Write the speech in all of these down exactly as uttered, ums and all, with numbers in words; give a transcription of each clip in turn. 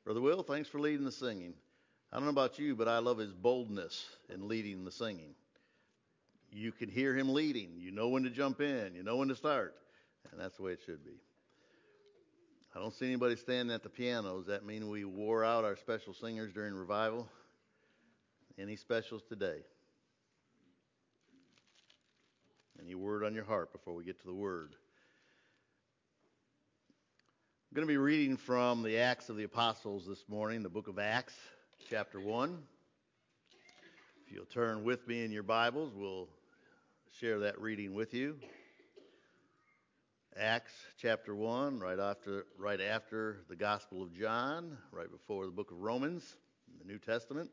Brother Will, thanks for leading the singing. I don't know about you, but I love his boldness in leading the singing. You can hear him leading. You know when to jump in. You know when to start. And that's the way it should be. I don't see anybody standing at the piano. Does that mean we wore out our special singers during revival? Any specials today? Any word on your heart before we get to the word? I'm going to be reading from the Acts of the Apostles this morning, the book of Acts, chapter one. If you'll turn with me in your Bibles, we'll share that reading with you. Acts chapter one, right after right after the Gospel of John, right before the book of Romans in the New Testament.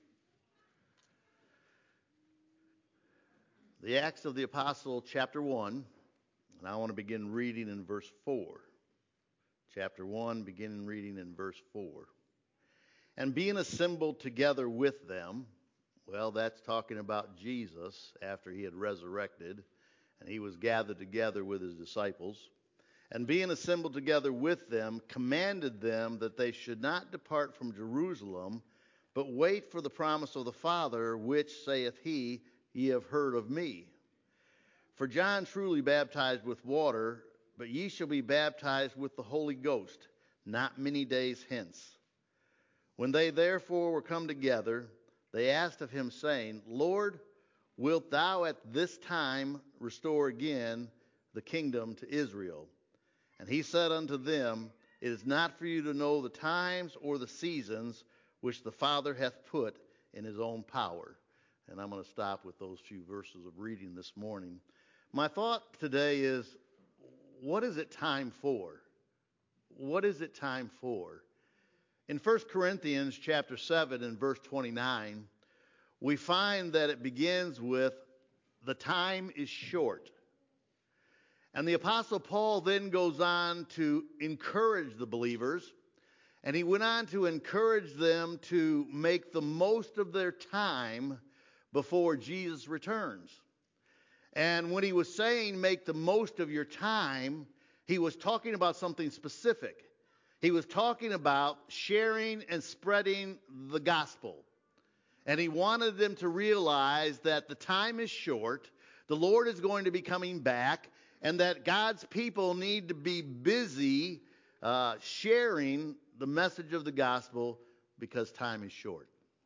The Acts of the Apostle, chapter one, and I want to begin reading in verse four. Chapter one, beginning reading in verse four. And being assembled together with them, well, that's talking about Jesus after he had resurrected, and he was gathered together with his disciples. And being assembled together with them, commanded them that they should not depart from Jerusalem, but wait for the promise of the Father, which saith he, ye have heard of me. For John truly baptized with water, but ye shall be baptized with the Holy Ghost, not many days hence. When they therefore were come together, they asked of him, saying, Lord, wilt thou at this time restore again the kingdom to Israel? And he said unto them, It is not for you to know the times or the seasons which the Father hath put in his own power. And I'm going to stop with those few verses of reading this morning. My thought today is, what is it time for? What is it time for? In First Corinthians chapter seven and verse twenty-nine, we find that it begins with, the time is short. And the Apostle Paul then goes on to encourage the believers, and he went on to encourage them to make the most of their time before Jesus returns. And when he was saying make the most of your time, he was talking about something specific. He was talking about sharing and spreading the gospel. And he wanted them to realize that the time is short, the Lord is going to be coming back, and that God's people need to be busy uh, sharing the message of the gospel because time is short.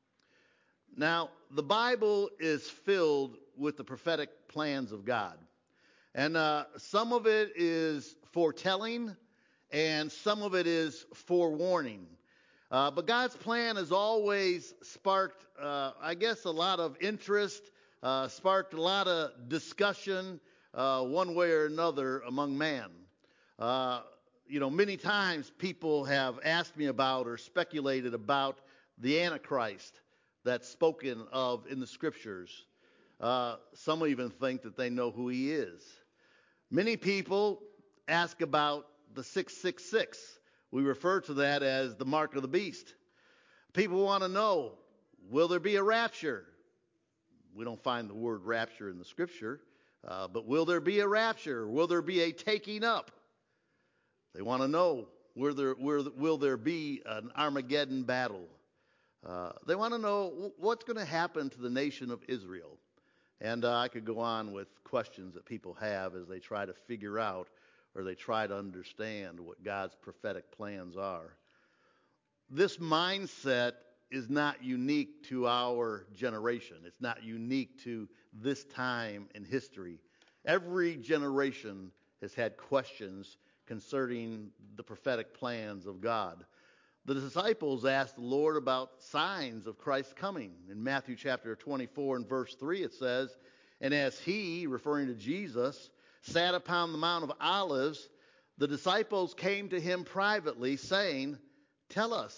Now, the Bible is filled with the prophetic plans of God. And uh, some of it is foretelling, and some of it is forewarning. Uh, but God's plan has always sparked, uh, I guess, a lot of interest, uh, sparked a lot of discussion, uh, one way or another, among man. Uh, you know, many times people have asked me about or speculated about the Antichrist that's spoken of in the Scriptures. Uh, some even think that they know who he is. Many people ask about the six six six. We refer to that as the mark of the beast. People want to know, will there be a rapture? We don't find the word rapture in the Scripture, uh, but will there be a rapture? Will there be a taking up? They want to know, will there, will, will there be an Armageddon battle? Uh, they want to know what's going to happen to the nation of Israel. And uh, I could go on with questions that people have as they try to figure out or they try to understand what God's prophetic plans are. This mindset is not unique to our generation. It's not unique to this time in history. Every generation has had questions concerning the prophetic plans of God. The disciples asked the Lord about signs of Christ's coming. In Matthew chapter twenty-four and verse three it says, And as he, referring to Jesus, sat upon the Mount of Olives, the disciples came to him privately, saying, Tell us,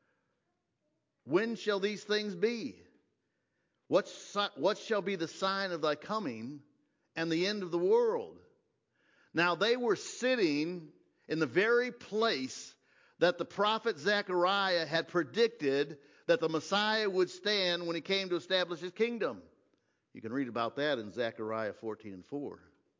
when shall these things be? What, what shall be the sign of thy coming and the end of the world? Now they were sitting in the very place that the prophet Zechariah had predicted that the Messiah would stand when he came to establish his kingdom. You can read about that in Zechariah fourteen and four.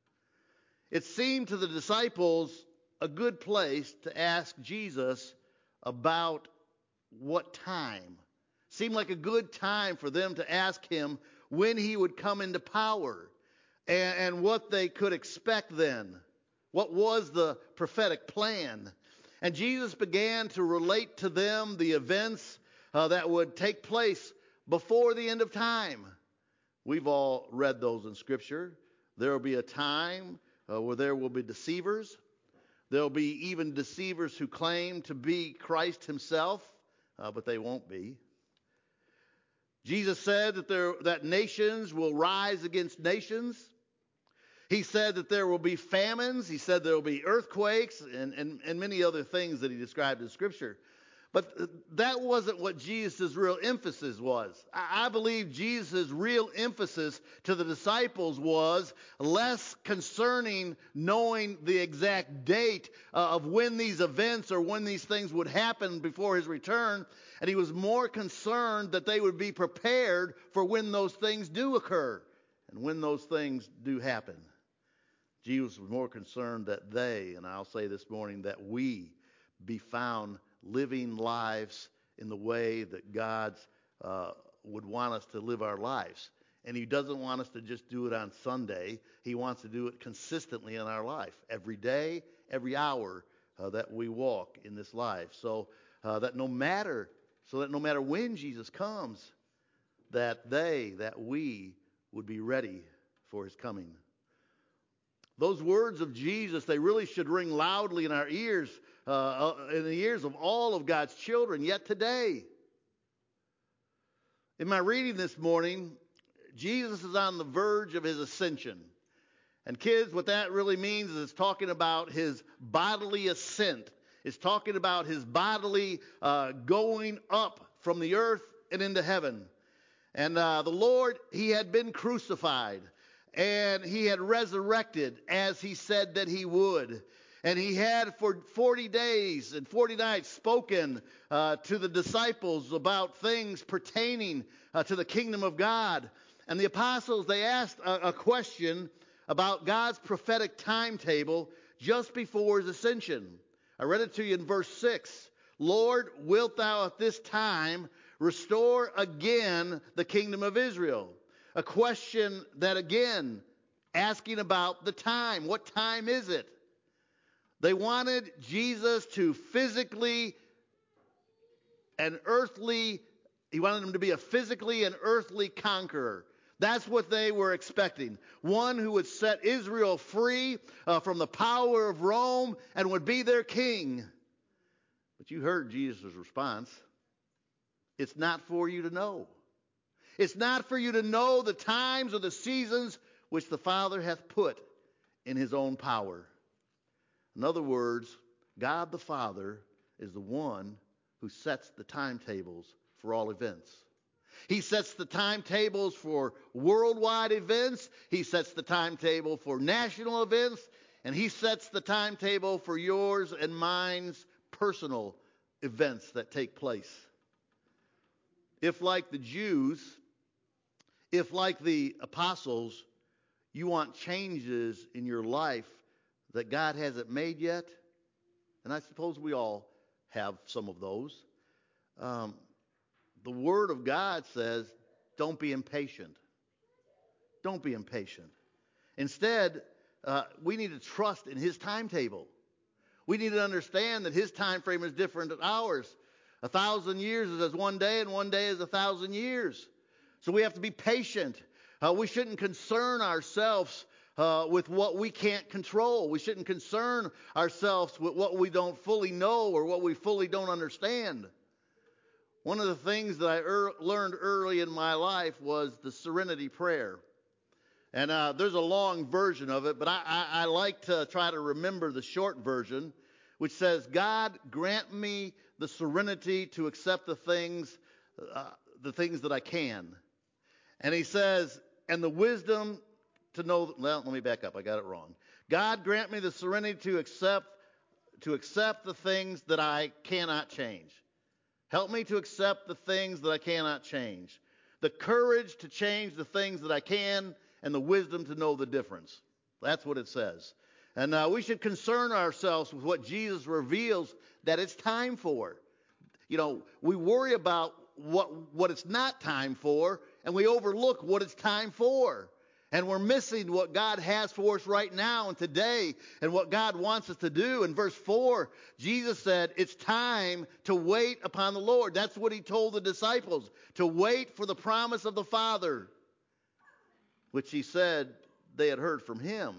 It seemed to the disciples a good place to ask Jesus about what time. Seemed like a good time for them to ask him when he would come into power and, and what they could expect then. What was the prophetic plan? And Jesus began to relate to them the events uh, that would take place before the end of time. We've all read those in Scripture. There will be a time uh, where there will be deceivers. There will be even deceivers who claim to be Christ himself, uh, but they won't be. Jesus said that there that nations will rise against nations. He said that there will be famines. He said there will be earthquakes and, and, and many other things that he described in Scripture. But that wasn't what Jesus' real emphasis was. I believe Jesus' real emphasis to the disciples was less concerning knowing the exact date uh, of when these events or when these things would happen before his return. And he was more concerned that they would be prepared for when those things do occur and when those things do happen. Jesus was more concerned that they, and I'll say this morning, that we be found living lives in the way that God uh, would want us to live our lives. And he doesn't want us to just do it on Sunday. He wants to do it consistently in our life, every day, every hour uh, that we walk in this life. So uh, that no matter, so that no matter when Jesus comes, that they, that we would be ready for his coming. Those words of Jesus, they really should ring loudly in our ears, uh, in the ears of all of God's children, yet today. In my reading this morning, Jesus is on the verge of his ascension. And kids, what that really means is it's talking about his bodily ascent. It's talking about his bodily uh, going up from the earth and into heaven. And uh, the Lord, he had been crucified. And he had resurrected as he said that he would. And he had for forty days and forty nights spoken uh, to the disciples about things pertaining uh, to the kingdom of God. And the apostles, they asked a, a question about God's prophetic timetable just before his ascension. I read it to you in verse six. Lord, wilt thou at this time restore again the kingdom of Israel? A question that, again, asking about the time. What time is it? They wanted Jesus to physically and earthly, he wanted him to be a physically and earthly conqueror. That's what they were expecting. One who would set Israel free uh, from the power of Rome and would be their king. But you heard Jesus' response. It's not for you to know. It's not for you to know the times or the seasons which the Father hath put in his own power. In other words, God the Father is the one who sets the timetables for all events. He sets the timetables for worldwide events. He sets the timetable for national events. And he sets the timetable for yours and mine's personal events that take place. If, like the Jews, if, like the apostles, you want changes in your life that God hasn't made yet, and I suppose we all have some of those, um, the Word of God says, don't be impatient. Don't be impatient. Instead, uh, we need to trust in his timetable. We need to understand that his time frame is different than ours. A thousand years is as one day, and one day is a thousand years. So we have to be patient. Uh, we shouldn't concern ourselves uh, with what we can't control. We shouldn't concern ourselves with what we don't fully know or what we fully don't understand. One of the things that I er- learned early in my life was the Serenity Prayer. And uh, there's a long version of it, but I, I, I like to try to remember the short version, which says, God, grant me the serenity to accept the things, uh, the things that I can. And he says, and the wisdom to know, well, let me back up. I got it wrong. God, grant me the serenity to accept, to accept the things that I cannot change. Help me to accept the things that I cannot change. The courage to change the things that I can, and the wisdom to know the difference. That's what it says. And uh, we should concern ourselves with what Jesus reveals that it's time for. you know, we worry about what what it's not time for, and we overlook what it's time for. And we're missing what God has for us right now and today and what God wants us to do. In verse four, Jesus said, it's time to wait upon the Lord. That's what he told the disciples, to wait for the promise of the Father, which he said they had heard from him.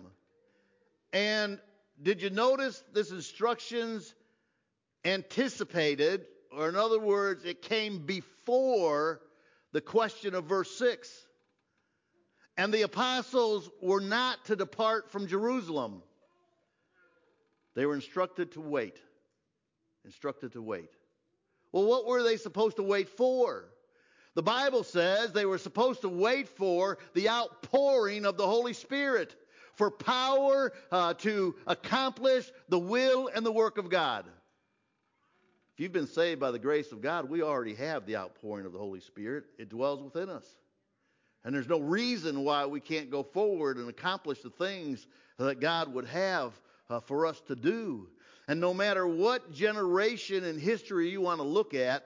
And did you notice this instructions anticipated, or in other words, it came before the question of verse six. And the apostles were not to depart from Jerusalem. They were instructed to wait. Instructed to wait. Well, what were they supposed to wait for? The Bible says they were supposed to wait for the outpouring of the Holy Spirit, for power uh, to accomplish the will and the work of God. If you've been saved by the grace of God, we already have the outpouring of the Holy Spirit. It dwells within us. And there's no reason why we can't go forward and accomplish the things that God would have uh, for us to do. And no matter what generation in history you want to look at,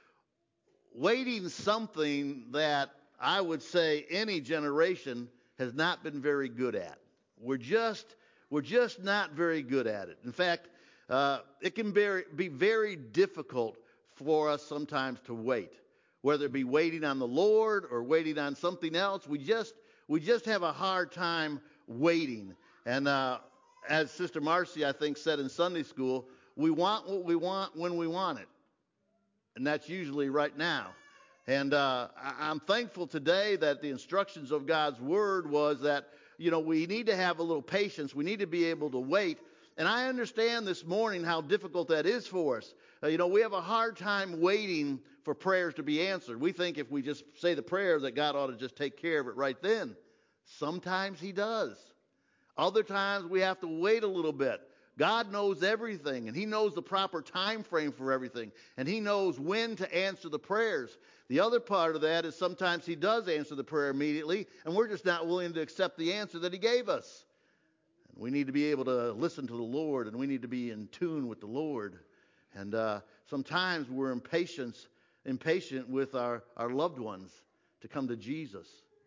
waiting something that I would say any generation has not been very good at. We're just, we're just not very good at it. In fact, uh, it can be, be very difficult for us sometimes to wait. Whether it be waiting on the Lord or waiting on something else, we just we just have a hard time waiting. And uh, as Sister Marcy, I think, said in Sunday school, we want what we want when we want it. And that's usually right now. And uh, I, I'm thankful today that the instructions of God's Word was that, you know, we need to have a little patience. We need to be able to wait. And I understand this morning how difficult that is for us. Uh, you know, we have a hard time waiting for prayers to be answered. We think if we just say the prayer that God ought to just take care of it right then. Sometimes he does. Other times we have to wait a little bit. God knows everything, and he knows the proper time frame for everything, and he knows when to answer the prayers. The other part of that is sometimes he does answer the prayer immediately, and we're just not willing to accept the answer that he gave us. And we need to be able to listen to the Lord, and we need to be in tune with the Lord. And uh, sometimes we're impatient, impatient with our, our loved ones to come to Jesus.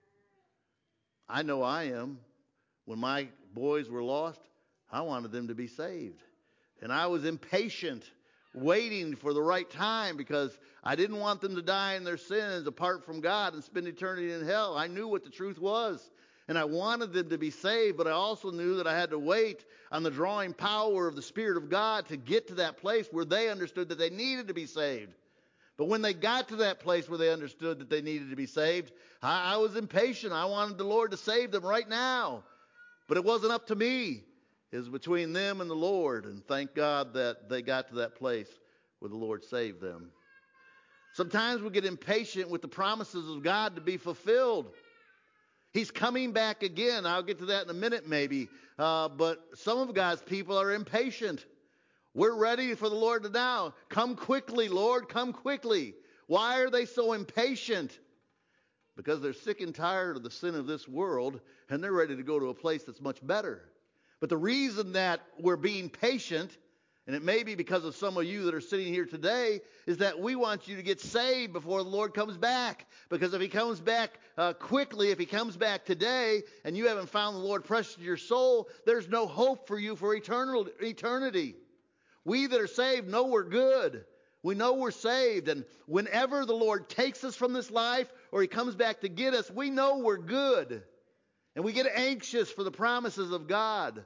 I know I am. When my boys were lost, I wanted them to be saved. And I was impatient, waiting for the right time, because I didn't want them to die in their sins apart from God and spend eternity in hell. I knew what the truth was. And I wanted them to be saved, but I also knew that I had to wait on the drawing power of the Spirit of God to get to that place where they understood that they needed to be saved. But when they got to that place where they understood that they needed to be saved, I, I was impatient. I wanted the Lord to save them right now. But it wasn't up to me. It was between them and the Lord. And thank God that they got to that place where the Lord saved them. Sometimes we get impatient with the promises of God to be fulfilled. He's coming back again. I'll get to that in a minute maybe. Uh, but some of God's people are impatient. We're ready for the Lord to now. Come quickly, Lord. Come quickly. Why are they so impatient? Because they're sick and tired of the sin of this world, and they're ready to go to a place that's much better. But the reason that we're being patient, and it may be because of some of you that are sitting here today, is that we want you to get saved before the Lord comes back. Because if he comes back uh, quickly, if he comes back today, and you haven't found the Lord precious to your soul, there's no hope for you for eternal, eternity. We that are saved know we're good. We know we're saved. And whenever the Lord takes us from this life, or he comes back to get us, we know we're good. And we get anxious for the promises of God.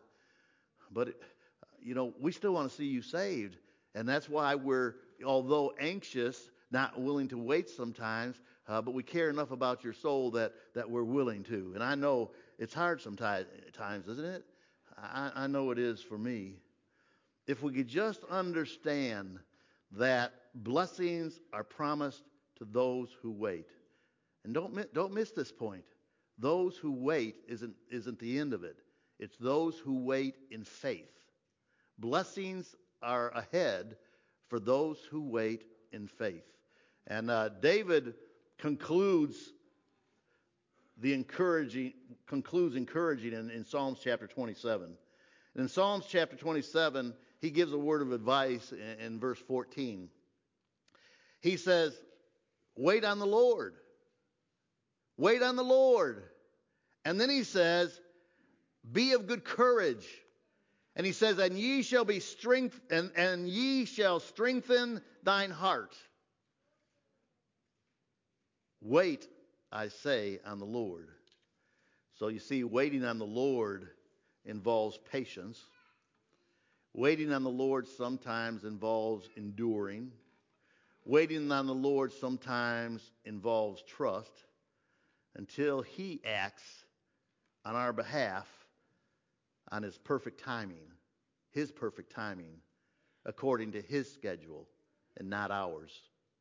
But it, you know, we still want to see you saved. And that's why we're, although anxious, not willing to wait sometimes, uh, but we care enough about your soul that, that we're willing to. And I know it's hard sometimes, isn't it? I, I know it is for me. If we could just understand that blessings are promised to those who wait. And don't, don't miss this point. Those who wait isn't, isn't the end of it. It's those who wait in faith. Blessings are ahead for those who wait in faith. And uh, David concludes the encouraging concludes encouraging in, in Psalms chapter twenty-seven. And in Psalms chapter twenty-seven, he gives a word of advice in, in verse fourteen. He says, wait on the Lord. Wait on the Lord. And then he says, be of good courage. And he says, and ye shall be strength, and, and ye shall strengthen thine heart. Wait, I say, on the Lord. So you see, waiting on the Lord involves patience. Waiting on the Lord sometimes involves enduring. Waiting on the Lord sometimes involves trust until he acts on our behalf on his perfect timing, his perfect timing, according to his schedule and not ours.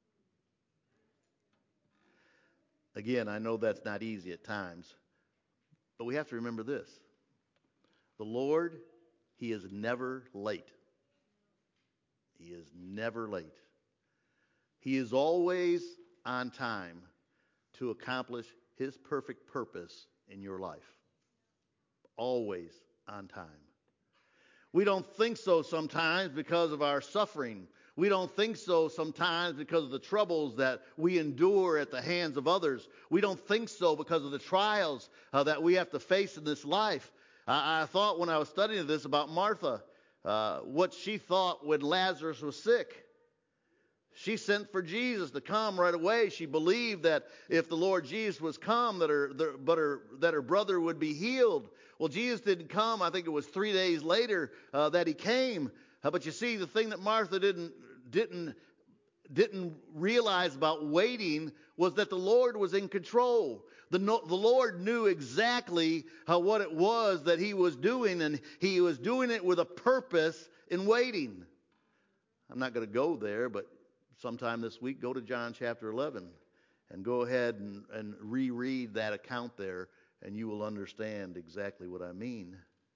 Again, I know that's not easy at times, but we have to remember this. The Lord, he is never late. He is never late. He is always on time to accomplish his perfect purpose in your life. Always on time. We don't think so sometimes because of our suffering. We don't think so sometimes because of the troubles that we endure at the hands of others. We don't think so because of the trials uh, that we have to face in this life. I, I thought when I was studying this about Martha, uh, what she thought when Lazarus was sick. She sent for Jesus to come right away. She believed that if the Lord Jesus was come, that her, the, but her, that her brother would be healed. Well, Jesus didn't come. I think it was three days later uh, that he came. Uh, but you see, the thing that Martha didn't didn't didn't realize about waiting was that the Lord was in control. The, no, the Lord knew exactly uh, what it was that he was doing, and he was doing it with a purpose in waiting. I'm not going to go there, but sometime this week, go to John chapter eleven and go ahead and, and reread that account there, and you will understand exactly what I mean.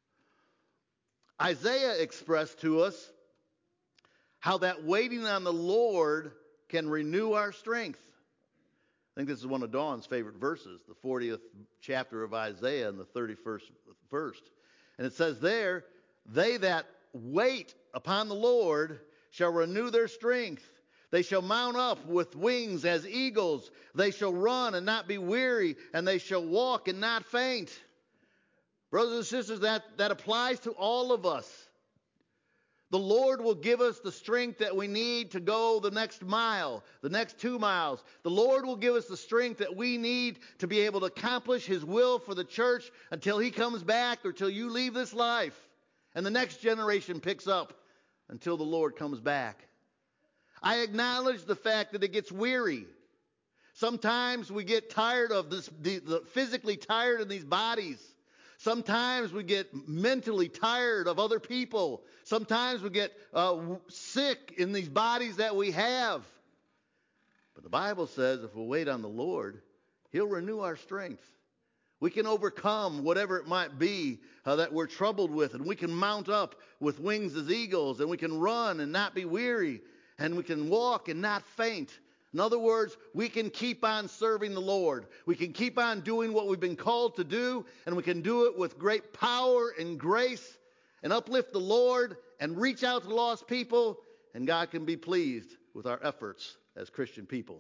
Isaiah expressed to us how that waiting on the Lord can renew our strength. I think this is one of Dawn's favorite verses, the fortieth chapter of Isaiah and the thirty-first verse. And it says there, they that wait upon the Lord shall renew their strength. They shall mount up with wings as eagles. They shall run and not be weary, and they shall walk and not faint. Brothers and sisters, that, that applies to all of us. The Lord will give us the strength that we need to go the next mile, the next two miles. The Lord will give us the strength that we need to be able to accomplish his will for the church until he comes back or till you leave this life. And the next generation picks up until the Lord comes back. I acknowledge the fact that it gets weary. Sometimes we get tired of this, the, the physically tired in these bodies. Sometimes we get mentally tired of other people. Sometimes we get uh, sick in these bodies that we have. But the Bible says if we wait on the Lord, he'll renew our strength. We can overcome whatever it might be uh, that we're troubled with, and we can mount up with wings as eagles, and we can run and not be weary, and we can walk and not faint. In other words, we can keep on serving the Lord. We can keep on doing what we've been called to do, and we can do it with great power and grace and uplift the Lord and reach out to lost people, and God can be pleased with our efforts as Christian people.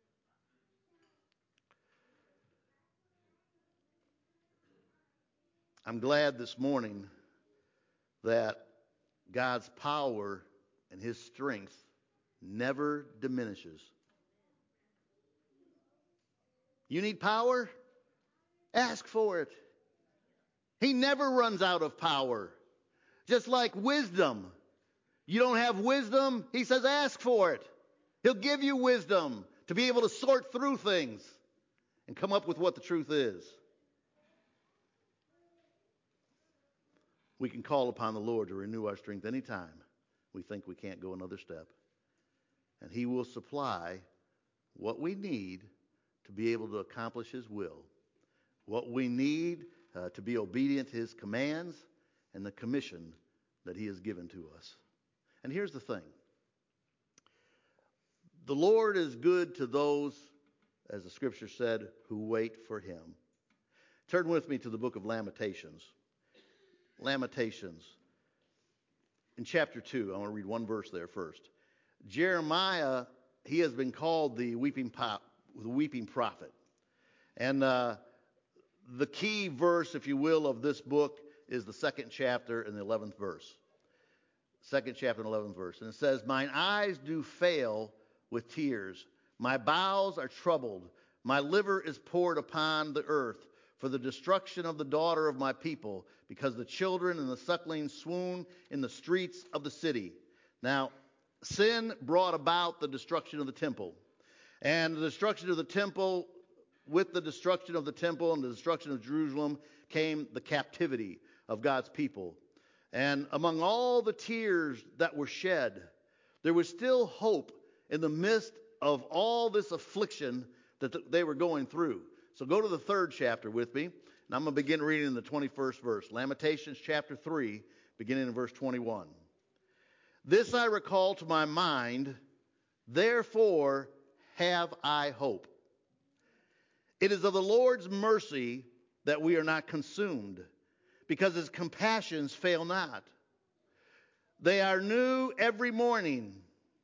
I'm glad this morning that God's power and his strength never diminishes. You need power? Ask for it. He never runs out of power. Just like wisdom. You don't have wisdom? He says ask for it. He'll give you wisdom to be able to sort through things and come up with what the truth is. We can call upon the Lord to renew our strength anytime we think we can't go another step. And he will supply what we need to be able to accomplish his will, what we need uh, to be obedient to his commands and the commission that he has given to us. And here's the thing. The Lord is good to those, as the scripture said, who wait for him. Turn with me to the book of Lamentations. Lamentations. In chapter two, I want to read one verse there first. Jeremiah he has been called the weeping, pop, the weeping prophet. And uh, the key verse, if you will, of this book is the second chapter and the eleventh verse. Second chapter and eleventh verse. And it says, "Mine eyes do fail with tears. My bowels are troubled. My liver is poured upon the earth for the destruction of the daughter of my people, because the children and the sucklings swoon in the streets of the city." Now, sin brought about the destruction of the temple. And the destruction of the temple, with the destruction of the temple and the destruction of Jerusalem, came the captivity of God's people. And among all the tears that were shed, there was still hope in the midst of all this affliction that they were going through. So go to the third chapter with me, and I'm going to begin reading in the twenty-first verse. Lamentations chapter three, beginning in verse twenty-one. "This I recall to my mind, therefore have I hope. It is of the Lord's mercy that we are not consumed, because his compassions fail not. They are new every morning.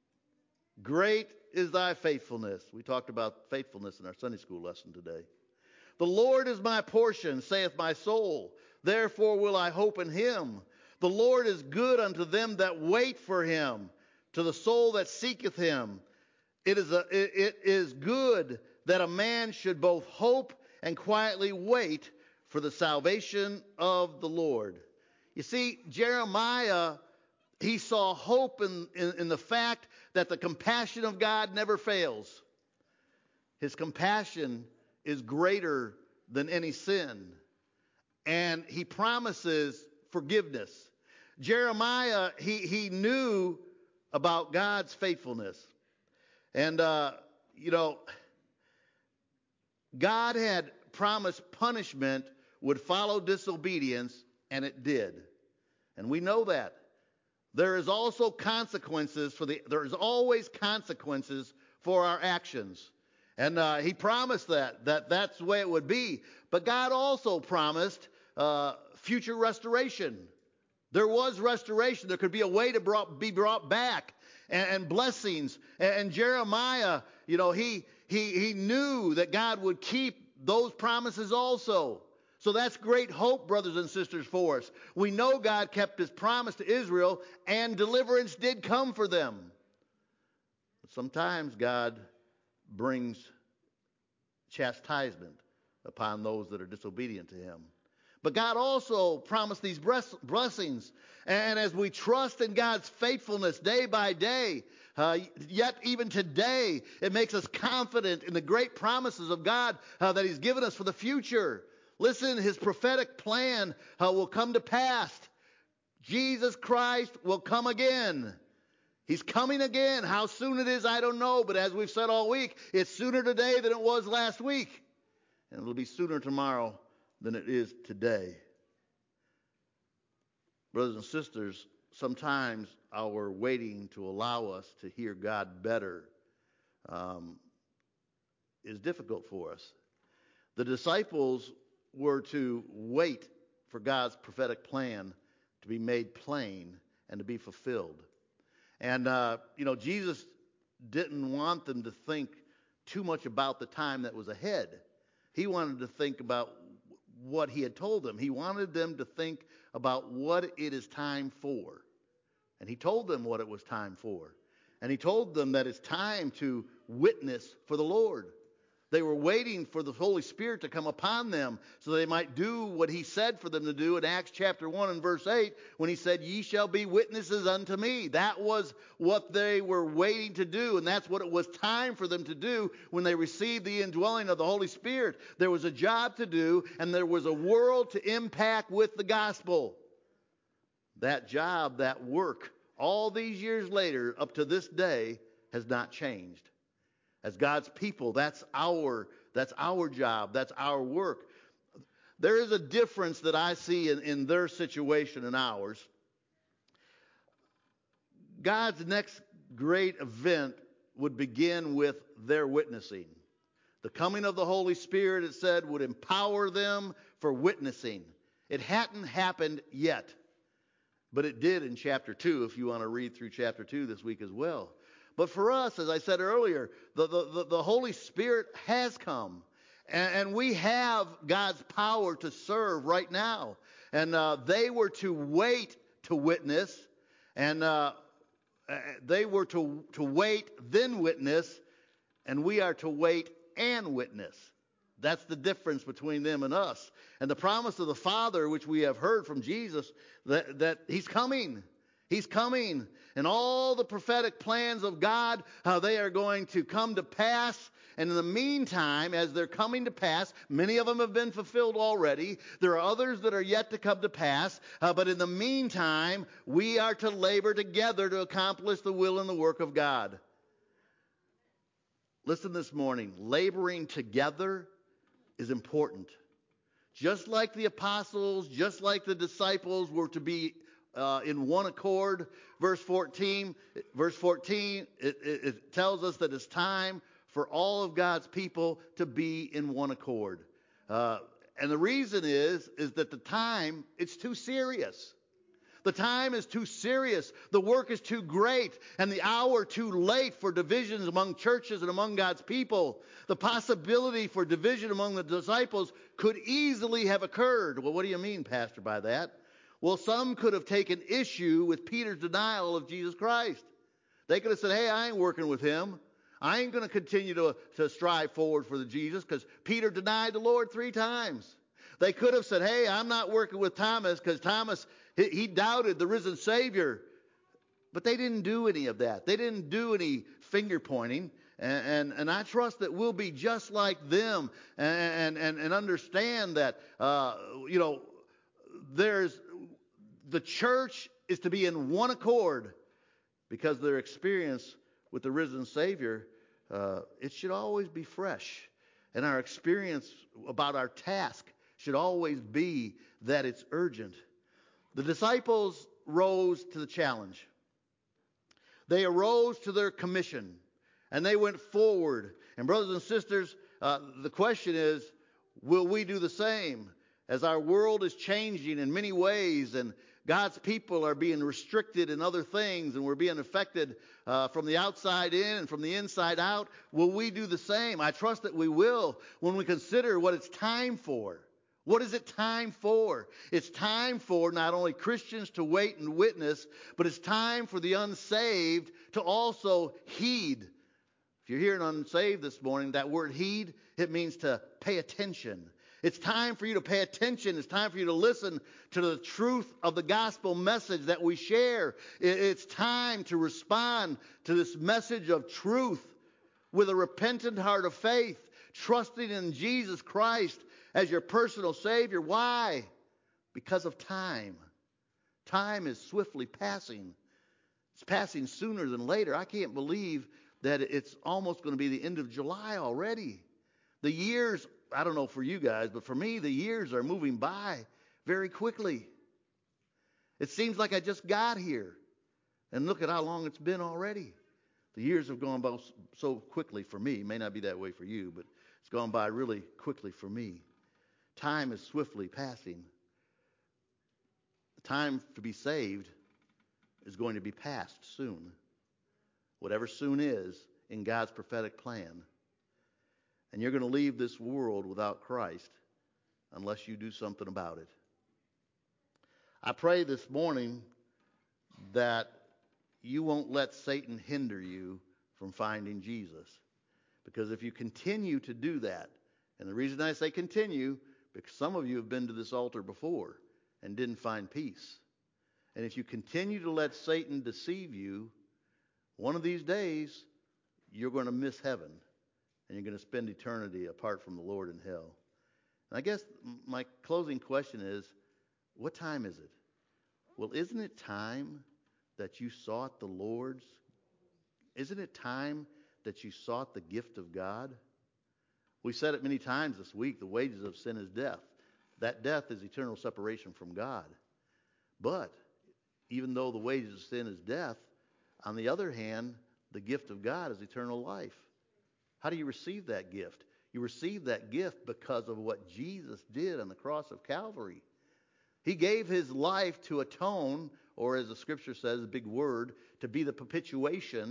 Great is thy faithfulness." We talked about faithfulness in our Sunday school lesson today. "The Lord is my portion, saith my soul. Therefore will I hope in him. The Lord is good unto them that wait for him, to the soul that seeketh him. It is, a, it, it is good that a man should both hope and quietly wait for the salvation of the Lord." You see, Jeremiah, he saw hope in, in, in the fact that the compassion of God never fails. His compassion is greater than any sin. And he promises forgiveness. Jeremiah, he, he knew about God's faithfulness. And, uh, you know, God had promised punishment would follow disobedience, and it did. And we know that. There is also consequences for the, there is always consequences for our actions. And uh, he promised that, that that's the way it would be. But God also promised uh, future restoration. There was restoration. There could be a way to brought, be brought back, and, and blessings. And, and Jeremiah, you know, he, he, he knew that God would keep those promises also. So that's great hope, brothers and sisters, for us. We know God kept his promise to Israel, and deliverance did come for them. But sometimes God brings chastisement upon those that are disobedient to him. But God also promised these blessings. And as we trust in God's faithfulness day by day, uh, yet even today, it makes us confident in the great promises of God uh, that he's given us for the future. Listen, his prophetic plan uh, will come to pass. Jesus Christ will come again. He's coming again. How soon it is, I don't know. But as we've said all week, it's sooner today than it was last week. And it'll be sooner tomorrow than it is today. Brothers and sisters, sometimes our waiting to allow us to hear God better um, is difficult for us. The disciples were to wait for God's prophetic plan to be made plain and to be fulfilled. And, uh, you know, Jesus didn't want them to think too much about the time that was ahead. He wanted to think about what he had told them. He wanted them to think about what it is time for. And he told them what it was time for. And he told them that it's time to witness for the Lord. They were waiting for the Holy Spirit to come upon them so they might do what he said for them to do in Acts chapter one and verse eight, when he said, "Ye shall be witnesses unto me." That was what they were waiting to do, and that's what it was time for them to do when they received the indwelling of the Holy Spirit. There was a job to do, and there was a world to impact with the gospel. That job, that work, all these years later, up to this day, has not changed. As God's people, that's our, that's our job. That's our work. There is a difference that I see in, in their situation and ours. God's next great event would begin with their witnessing. The coming of the Holy Spirit, it said, would empower them for witnessing. It hadn't happened yet, but it did in chapter two, if you want to read through chapter two this week as well. But for us, as I said earlier, the, the, the Holy Spirit has come. And, and we have God's power to serve right now. And uh, they were to wait to witness. And uh, they were to, to wait, then witness. And we are to wait and witness. That's the difference between them and us. And the promise of the Father, which we have heard from Jesus, that, that He's coming. He's coming. And all the prophetic plans of God, how they are going to come to pass. And in the meantime, as they're coming to pass, many of them have been fulfilled already. There are others that are yet to come to pass. Uh, but in the meantime, we are to labor together to accomplish the will and the work of God. Listen this morning. Laboring together is important. Just like the apostles, just like the disciples were to be uh, in one accord. Verse fourteen, verse fourteen, it, it, it tells us that it's time for all of God's people to be in one accord. Uh, and the reason is, is that the time, it's too serious. The time is too serious. The work is too great. And the hour too late for divisions among churches and among God's people. The possibility for division among the disciples could easily have occurred. Well, what do you mean, Pastor, by that? Well, some could have taken issue with Peter's denial of Jesus Christ. They could have said, hey, I ain't working with him. I ain't going to continue to, to strive forward for the Jesus because Peter denied the Lord three times. They could have said, hey, I'm not working with Thomas because Thomas, he, he doubted the risen Savior. But they didn't do any of that. They didn't do any finger pointing. And, and, and I trust that we'll be just like them and, and, and understand that, uh, you know, there's the church is to be in one accord because their experience with the risen Savior, uh, it should always be fresh. And our experience about our task should always be that it's urgent. The disciples rose to the challenge. They arose to their commission, and they went forward. And brothers and sisters, uh, the question is, will we do the same? As our world is changing in many ways, and God's people are being restricted in other things, and we're being affected uh, from the outside in and from the inside out, will we do the same? I trust that we will when we consider what it's time for. What is it time for? It's time for not only Christians to wait and witness, but it's time for the unsaved to also heed. If you're here and unsaved this morning, that word heed, it means to pay attention. It's time for you to pay attention. It's time for you to listen to the truth of the gospel message that we share. It's time to respond to this message of truth with a repentant heart of faith, trusting in Jesus Christ as your personal Savior. Why? Because of time. Time is swiftly passing. It's passing sooner than later. I can't believe that it's almost going to be the end of July already. The years, I don't know for you guys, but for me, the years are moving by very quickly. It seems like I just got here. And look at how long it's been already. The years have gone by so quickly for me. It may not be that way for you, but it's gone by really quickly for me. Time is swiftly passing. The time to be saved is going to be past soon. Whatever soon is in God's prophetic plan. And you're going to leave this world without Christ unless you do something about it. I pray this morning that you won't let Satan hinder you from finding Jesus. Because if you continue to do that, and the reason I say continue, because some of you have been to this altar before and didn't find peace. And if you continue to let Satan deceive you, one of these days, you're going to miss heaven. And you're going to spend eternity apart from the Lord in hell. And I guess my closing question is, what time is it? Well, isn't it time that you sought the Lord's? Isn't it time that you sought the gift of God? We said it many times this week, the wages of sin is death. That death is eternal separation from God. But even though the wages of sin is death, on the other hand, the gift of God is eternal life. How do you receive that gift? You receive that gift because of what Jesus did on the cross of Calvary. He gave his life to atone, or as the scripture says, a big word, to be the propitiation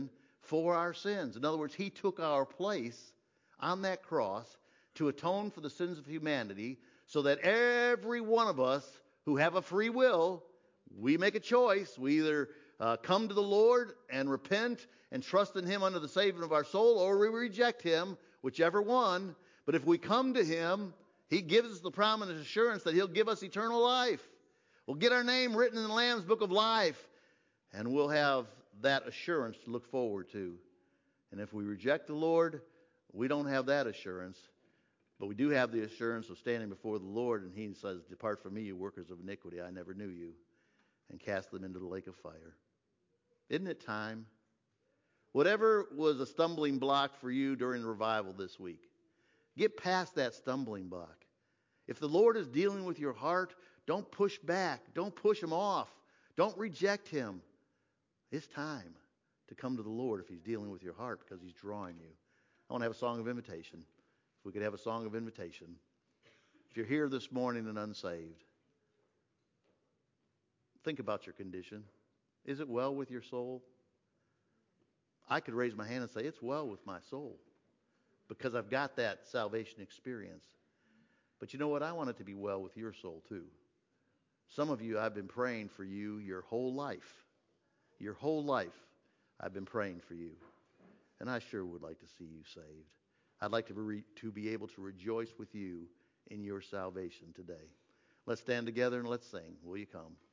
for our sins. In other words, he took our place on that cross to atone for the sins of humanity so that every one of us who have a free will, we make a choice. We either uh, come to the Lord and repent and trust in him under the saving of our soul, or we reject him, whichever one. But if we come to him, he gives us the promise and assurance that he'll give us eternal life. We'll get our name written in the Lamb's Book of Life, and we'll have that assurance to look forward to. And if we reject the Lord, we don't have that assurance. But we do have the assurance of standing before the Lord, and he says, "Depart from me, you workers of iniquity. I never knew you," and cast them into the lake of fire. Isn't it time? Whatever was a stumbling block for you during the revival this week, get past that stumbling block. If the Lord is dealing with your heart, don't push back. Don't push him off. Don't reject him. It's time to come to the Lord if he's dealing with your heart, because he's drawing you. I want to have a song of invitation. If we could have a song of invitation. If you're here this morning and unsaved, think about your condition. Is it well with your soul? I could raise my hand and say, it's well with my soul, because I've got that salvation experience. But you know what? I want it to be well with your soul too. Some of you, I've been praying for you your whole life. Your whole life, I've been praying for you. And I sure would like to see you saved. I'd like to be, to be able to rejoice with you in your salvation today. Let's stand together and let's sing. Will you come?